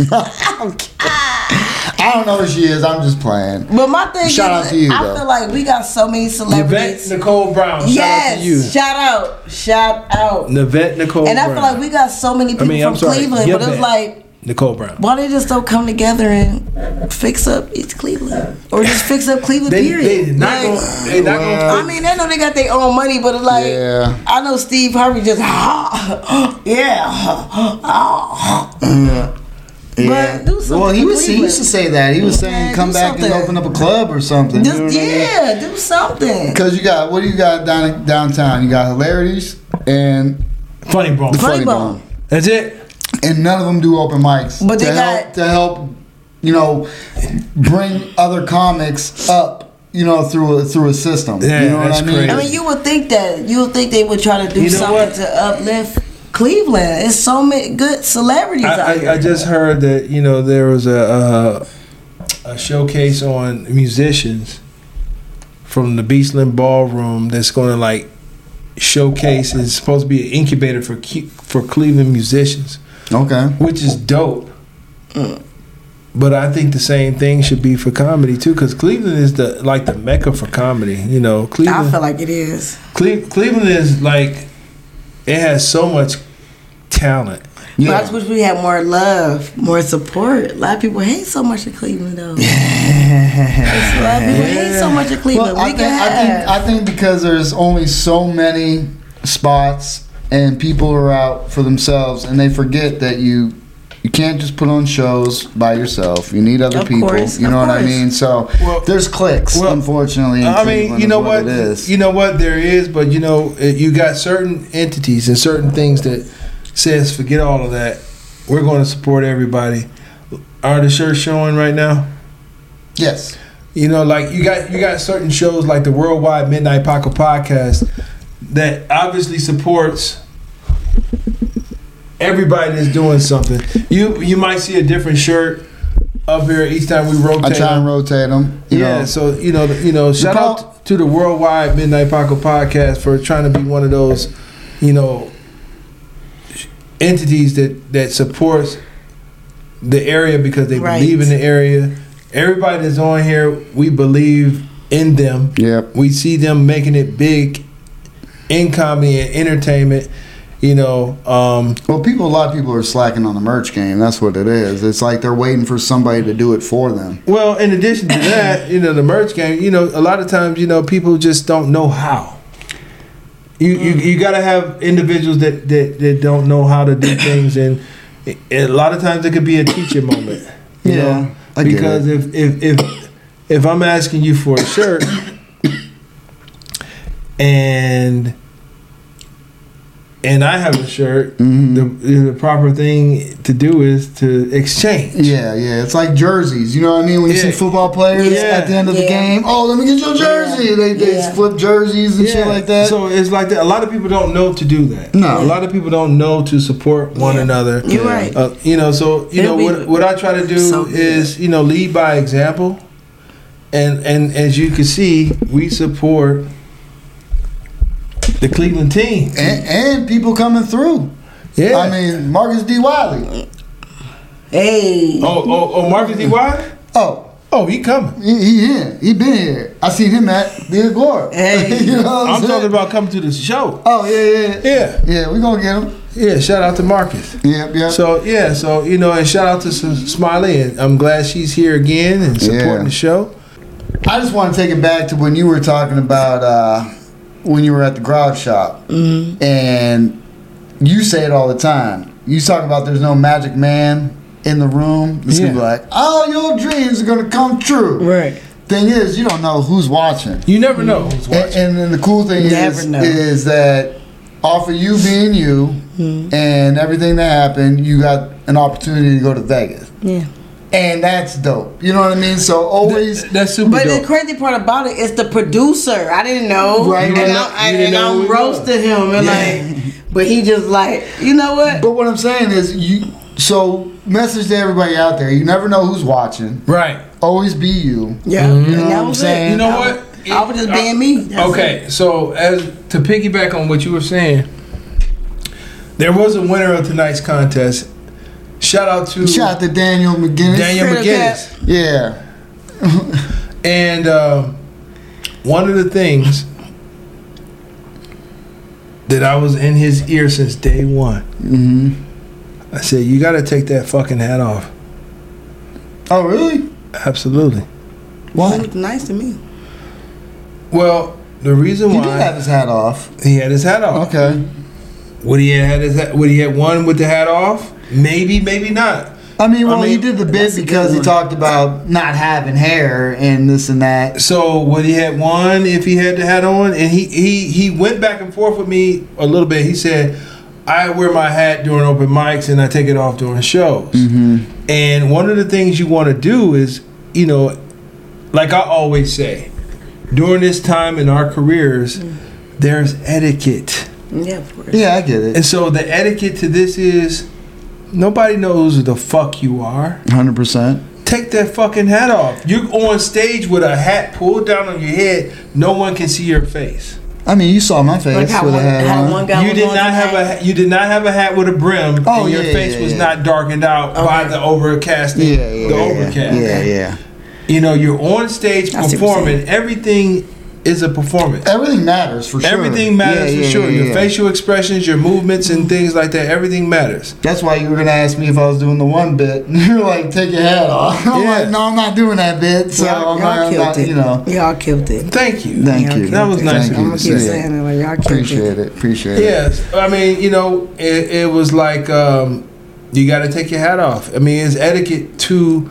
I don't know who she is. I'm just playing. But my thing Shout is, out to you, I though. feel like we got so many Yvette celebrities. Nicole Brown. Shout yes, out to you. shout out, shout out. Yvette Nicole And I Brown. feel like we got so many people mean, from I'm sorry, Cleveland, but it's Yvette. like, Nicole Brown. why they just don't come together and fix up East Cleveland, or just fix up Cleveland? They, period. they not Like, gonna, they not gonna I mean, I know they got their own money, but it's like, Yeah. I know Steve Harvey just, yeah, But do something Well, he for was. He Cleveland. used to say that. He was saying, Man, "Come do back and something. open up a club or something." Just, you know what I mean? yeah, do something. Because you got what do you got down downtown? You got Hilarities and Funny Bone. The Funny Funny Bone. Bone. That's it. And none of them do open mics. But they to got- help to help, you know, bring other comics up, you know, through a through a system. Yeah, you know what that's I mean? crazy. I mean, you would think that you would think they would try to do You know something what? to uplift Cleveland. It's so many good celebrities out I, here. I, I just heard that you know there was a, a a showcase on musicians from the Beastland Ballroom that's going to like showcase. It's supposed to be an incubator for Ke- for Cleveland musicians, Okay. which is dope. But I think the same thing should be for comedy too, because Cleveland is the like the mecca for comedy. You know, Cleveland. I feel like it is. Cle- Cleveland is like it has so much talent. But I just wish we had more love, more support. A lot of people hate so much of Cleveland, though. A lot of people hate so much of Cleveland. Well, I we think, can I think have. I think because there's only so many spots and people are out for themselves, and they forget that you you can't just put on shows by yourself. You need other Of people. course, you of know what I course. mean? So Well- there's cliques, well, unfortunately. In I mean, Cleveland you is know what? It is. You know what? There is, but you know, it- you got certain entities and certain things that says forget all of that. We're going to support everybody. Are the shirts showing right now? Yes. You know, like you got you got certain shows like the Worldwide Midnight Paco Podcast that obviously supports everybody that's doing something. You you might see a different shirt up here each time we rotate. I try and them. rotate them. You Yeah, know. so you know, you know, shout prob- out to the Worldwide Midnight Paco Podcast for trying to be one of those, you know, entities that that supports the area because they Right. believe in the area. Everybody that's on here, we believe in them. Yep. We see them making it big in comedy and entertainment. You know, um, Well, people, a lot of people are slacking on the merch game. That's what it is. It's like they're waiting for somebody to do it for them. well, in addition to that, you know, the merch game, you know, a lot of times, you know, people just don't know how. You you, you got to have individuals that, that, that don't know how to do things, and it, a lot of times it could be a teaching moment. You Yeah, know, I get because it. if, if if if I'm asking you for a shirt and and I have a shirt, Mhm. the the proper thing to do is to exchange. Yeah, yeah. It's like jerseys. You know what I mean? When you Yeah. see football players Yeah. at the end of the Yeah. game, oh, let me get your jersey. Yeah. They, they Yeah. flip jerseys and shit Yeah. like that. So it's like that. A lot of people don't know to do that. No. A lot of people don't know to support one Yeah. another. You're right. Uh, you know, so you It'll know be what what I try to do so good. is you know lead by example, and and as you can see, we support the Cleveland team. and, and people coming through. Yeah. I mean, Marcus D. Wiley. Hey. oh oh oh, Marcus D. Wiley. Oh, Oh, he coming. he, he here. He been here. I seen him at the Glory. Hey. you know what I'm, I'm saying? talking about coming to the show. Oh yeah, yeah, Yeah, yeah. We gonna get him. yeah. Shout out to Marcus. Yep, yep. So yeah, so you know, and shout out to S- Smiley, and I'm glad she's here again and supporting Yeah. the show. I just want to take it back to when you were talking about uh, when you were at the Grog Shop, Mm-hmm. and you say it all the time. You talk about there's no magic man in the room. It's gonna be Yeah. like, all your dreams are gonna come true. Right. Thing is, you don't know who's watching. You never know who's And, watching. and then the cool thing Never is, know. is that off of you being you Mm-hmm. and everything that happened, you got an opportunity to go to Vegas. Yeah. And that's dope. You know what I mean? So always. Th- that's super But dope. the crazy part about it is the producer. I didn't know. Right. And, You didn't I, know- I, you didn't and know who I'm he was. roasting him. And Yeah. like, but he just like, you know what? But what I'm saying is, you. So message to everybody out there: you never know who's watching. right. Always be you. Yeah. You know And what that I'm was saying? it. You know I what? was- I was just being me. That's Okay, it. so as to piggyback on what you were saying, there was a winner of tonight's contest. Shout out to Shout out to Daniel McGinnis. Daniel Critter McGinnis. Yeah. And uh, one of the things that I was in his ear since day one, hmm I said, you got to take that fucking hat off. Oh really? Absolutely. He Why? was nice to me. Well, the reason He why did have his hat off. he had his hat off. Okay. Would he have had his hat, would he have won with the hat off? Maybe, maybe not. I mean, well, I mean, he did the bit that's a good because he one. talked about not having hair and this and that. So would he have won if he had the hat on? And he he he went back and forth with me a little bit. He said, I wear my hat during open mics and I take it off during shows. Mm-hmm. And one of the things you want to do is, you know, like I always say, during this time in our careers, mm. there's etiquette. Yeah, of course. Yeah, I get it. And so the etiquette to this is nobody knows who the fuck you are. one hundred percent. Take that fucking hat off. You're on stage with a hat pulled down on your head. No one can see your face. I mean, you saw my face Like how with a one, hat how on. one guy You was did on not have tonight. a you did not have a hat with a brim, Oh, and your yeah, face yeah, was yeah. not darkened out Okay. by the overcasting. Yeah, yeah, the yeah, overcast. yeah, yeah. You know, you're on stage I see what you're performing. saying. Everything is a performance. Everything matters for sure. Everything matters Yeah, for yeah, sure. yeah, Your yeah. facial expressions, your movements, and things like that. Everything matters. That's why you were gonna ask me if I was doing the one bit. You're like, take your hat off. I'm Yeah. like, no, I'm not doing that bit. So Y'all, I'm y'all not, I'm killed not it. you know. Y'all killed it. Thank you. Thank Y'all you. That was killed nice it. of Thank you I'm to gonna keep say. saying it. Like, y'all killed Appreciate it. Appreciate it. Yes, I mean, you know, it, it was like um, you got to take your hat off. I mean, it's etiquette to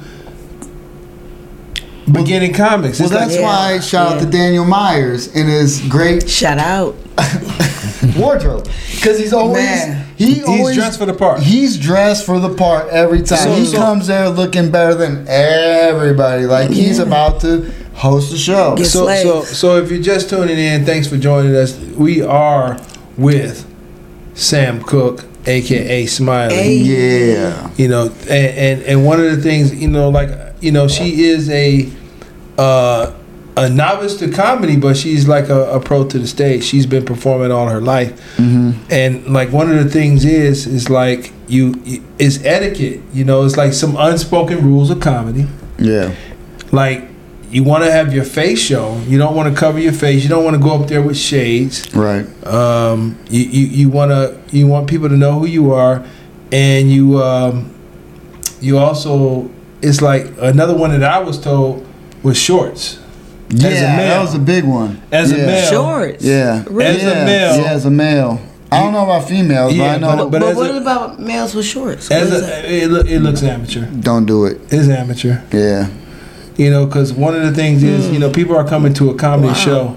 beginning comics. Well, It's like, that's Yeah, why shout out yeah. to Daniel Myers and his great Shout out. wardrobe, because he's always Man. he he's always dressed for the part. He's dressed for the part every time. So- he so- comes there looking better than everybody. Like he's Yeah. about to host a show. Yes. So, so, slaves. so if you're just tuning in, thanks for joining us. We are with Sam Cooke, aka Smiley. Hey. Yeah. You know, and, and and one of the things, you know, like you know, she is a uh, a novice to comedy, but she's like a, a pro to the stage. She's been performing all her life, Mm-hmm. and like one of the things is is like you is etiquette. You know, it's like some unspoken rules of comedy. Yeah. Like you want to have your face shown. You don't want to cover your face. You don't want to go up there with shades. Right. Um, you you, you want to you want people to know who you are, and you um, you also it's like another one that I was told was shorts. Yeah, As a that male. was a big one. As a yeah. male. Shorts. Yeah. Really? As a yeah. male. Yeah, as a male. I don't know about females, Yeah, but I know. but- But, as what a- about males with shorts? What As is a, that? it, look, it looks amateur. don't do it. It's amateur. Yeah. You know, because one of the things is, you know, people are coming to a comedy Wow. show,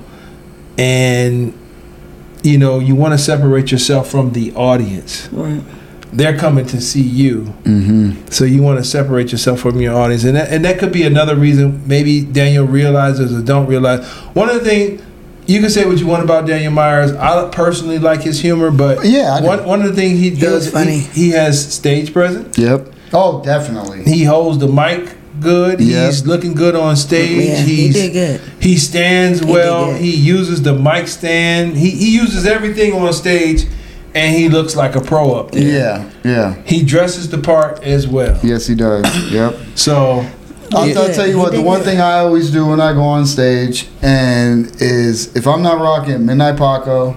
and you know, you want to separate yourself from the audience. Right. They're coming to see you. Mm-hmm. So you want to separate yourself from your audience, and that, and that could be another reason. Maybe Daniel realizes or don't realize. One of the things you can say what you want about Daniel Myers. I personally like his humor, but Yeah, I do. one one of the things he does, was funny. He, he has stage presence. Yep. Oh, definitely. He holds the mic good. Yep. He's looking good on stage. Yeah, he He's, did good. He stands did well. good. He uses the mic stand. He he uses everything on stage, and he looks like a pro up there. Yeah. Yeah. He dresses the part as well. Yes, he does. Yep. So I'll, yeah. I'll tell you He what, the did one good. thing I always do when I go on stage and is if I'm not rocking Midnight Paco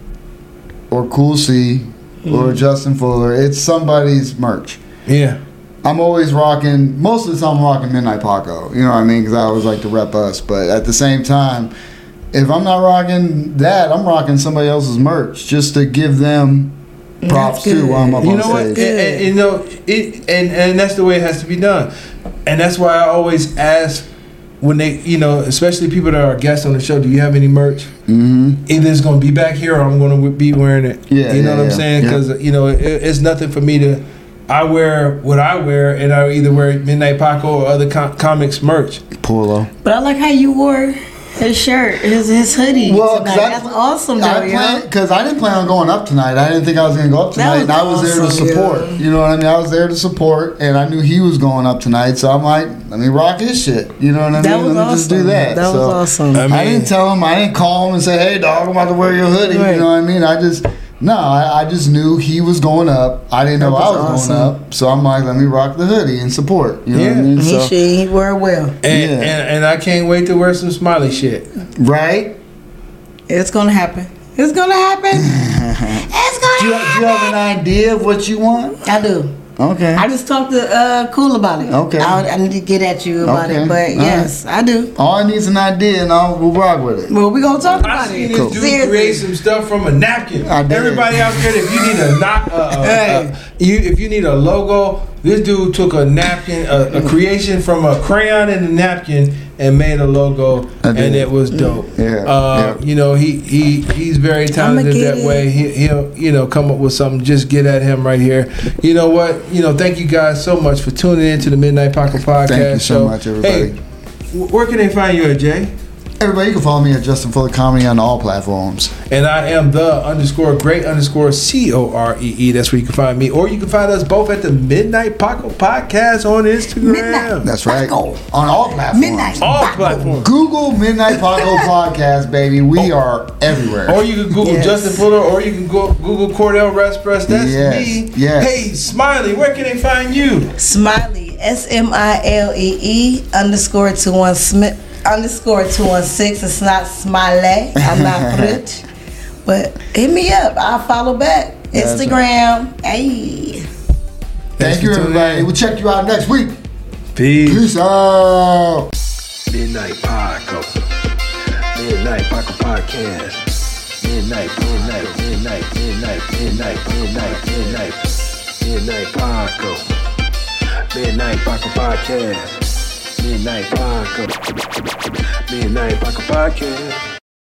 or Cool C Mm. or Justin Fuller, it's somebody's merch. yeah. I'm always rocking, most of the time I'm rocking Midnight Paco, you know what I mean? Because I always like to rep us. But at the same time, if I'm not rocking that, I'm rocking somebody else's merch just to give them props That's too while I'm up good. You on know what? stage. And, and- you know it, and and that's the way it has to be done. And that's why I always ask when they, you know, especially people that are guests on the show, do you have any merch? Mm-hmm. Either it's going to be back here or I'm going to be wearing it. Yeah, you know yeah, what I'm yeah. saying? Yeah. Because you know it, it's nothing for me to. I wear what I wear, and I either wear Midnight Paco or other com- comics merch. Polo. But I like how you wore his shirt, his his hoodie. Well, tonight. cause I, That's awesome, though, I yo. plan because I didn't plan on going up tonight. I didn't think I was going to go up That tonight, was and I was there to awesome, support. yeah. You know what I mean? I was there to support, and I knew he was going up tonight, so I'm like, let me rock his shit. You know what I That mean? was Let me just do awesome. that. That so, was awesome. I mean, I didn't tell him. I didn't call him and say, "Hey, dog, I'm about to wear your hoodie." Right. You know what I mean? I just no. I, I just knew he was going up. I didn't That know I was was awesome. going up, so I'm like, let me rock the hoodie and support. You know what I Yeah. mean? he So, should. He wore it well. and, Yeah. and and I can't wait to wear some Smiley shit. right? It's gonna happen. It's gonna happen. It's gonna Do you, do you happen. have an idea of what you want? I do. Okay. I just talked to uh, Cool about it. Okay. I, I need to get at you about Okay. it, but All yes, I do. All I need is an idea, and I'll we'll rock with it. Well, we gonna talk I about seen it. this Cool. dude Seriously. create some stuff from a napkin. I did. Everybody out there, if you need a knock, uh, uh, Hey. uh, you if you need a logo This dude took a napkin, a, a creation from a crayon and a napkin, and made a logo, and it was dope. Yeah, uh, yeah. You know, he he he's very talented get that it. way. He, he'll you know come up with something. Just get at him right here. You know what? You know, thank you guys so much for tuning in to the Midnight Paco podcast. Thank you so show. much, everybody. Hey, wh- where can they find you at, Jay? Everybody, you can follow me at Justin Fuller Comedy on all platforms. And I am the underscore great underscore C O R E E. That's where you can find me. Or you can find us both at the Midnight Paco podcast on Instagram. Midnight. That's right. Paco. On all platforms. Midnight. All Paco. platforms. Google Midnight Paco podcast, baby. We are everywhere. Or you can Google Yes. Justin Fuller, or you can go Google Cordell Respress. That's Yes, me. yes. Hey, Smiley, where can they find you? Smiley, S M I L E E underscore two one Smith underscore two one six. It's not Smiley. I'm not rich. But hit me up. I'll follow back. That's Instagram. Hey. Thank you, for tuning everybody. in. We'll check you out next week. Peace. Peace out. Midnight Paco. Midnight Paco Podcast. Midnight, midnight, midnight, midnight, midnight, midnight, midnight, midnight Paco. Midnight Paco Podcast. Midnight Paco. Midnight Paco Podcast.